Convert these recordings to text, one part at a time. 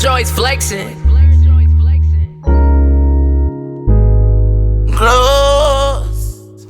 joints flexing. Gloves.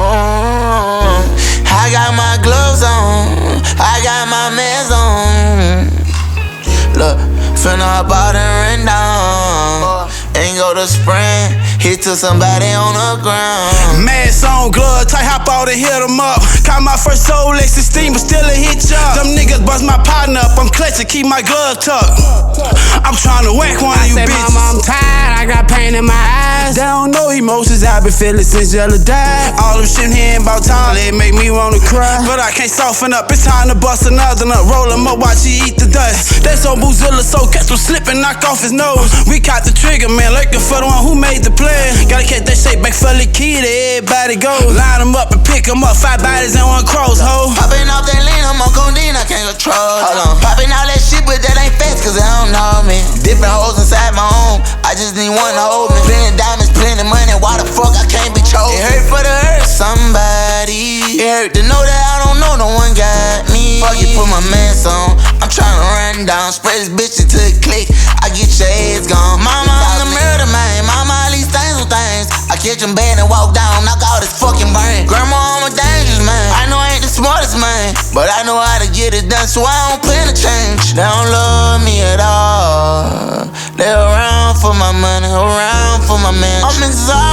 I got my gloves on. I got my meds on. Look, finna hop out and run down. Ain't go to sprint, hit to somebody on the ground. Mask on, glove tight, hop out and hit 'em up. Caught my first soul, Lexus steam, but still a hit job. Them niggas bust my partner up, I'm clutching, keep my glove tucked. I'm trying to whack one of you bitches. Mama, I'm tired, I got pain in my eyes. They don't know emotions, I've been feeling since Yella died. All them shit here ain't about time, it make me wanna cry. But I can't soften up, it's time to bust another nut. Roll him up, watch he eat the dust. That's on Boozilla, so catch him slipping, knock off his nose. We caught the trigger, man, lurking for the one who made the plan. Gotta catch that shit back for the key, everybody goes. Line them up and pick them up, 5 bodies in one cross, ho. Popping off that lean, I'm on codeine, I can't control. Hold on. Popping all that shit, but that ain't fast, cause I don't know me. Different hoes inside my home, I just need one to hold me. Plenty diamonds, plenty money, why the fuck I can't be chosen? It hurt for to hurt somebody. It hurt to know that I don't know, no one got me. Fuck it, put my mask on, I'm tryna run down. Spray this bitch until it click, I get your ass gone. Mama, I'm the murder man, mama, all these things on things. I catch him bad and walk down, knock out his fucking brain. Grandma, I'm a dangerous man, I know I ain't the smartest man, but I know how to get it done, so I don't plan to change. They don't love me at all, they around for my money, around for my man. I'm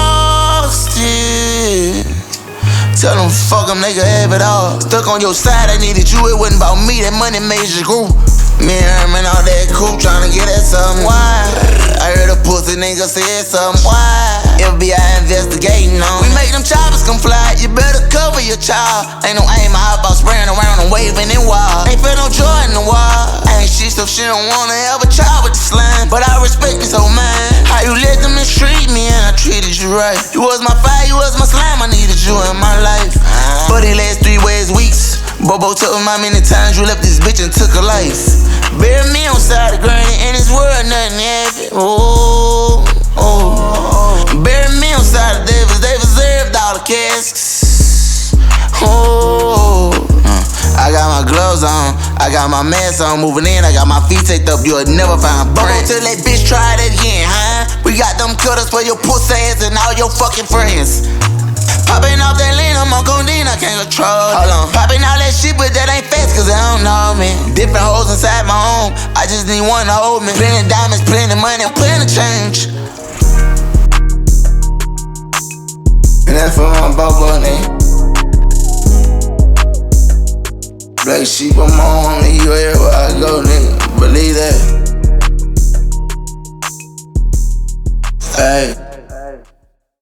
exhausted. Tell them fuck them, they can have it all. Stuck on your side, I needed you, it wasn't about me, that money made you grew. Me and Herman all that cool, tryna get at something. Why? I heard a pussy nigga said something. Why? FBI investigating on. We make them choppers come fly, you better cover your child. Ain't no aim, I hop out spraying around and waving and wild. Ain't feel no joy in the wild. Ain't shit, so she don't wanna have a child with the slime. But I respect you so man. How you let them mistreat me and I treated you right. You was my fire, you was my slime, I needed you in my life. For the last 3 weeks, Bobo told me how many times you left this bitch and took her life. Bury me on side of granny, in this world nothing happened. Oh, oh. Bury me on side of Davis, they deserved all the casks. Oh, I got my gloves on, I got my mask on, moving in, I got my feet taped up, you'll never find Bobo till that bitch try that again, huh? We got them cutters for your pussy ass and all your fucking friends. Popping off that lean, I'm on codeine, I can't control. Hold on. Popping all that shit, but that ain't fast, cause I don't know me. Different hoes inside my home, I just need one to hold me. Plenty diamonds, plenty money, plenty change. And that's for my Bobo name. Black sheep, I'm on you everywhere I go, nigga. Believe that. Hey.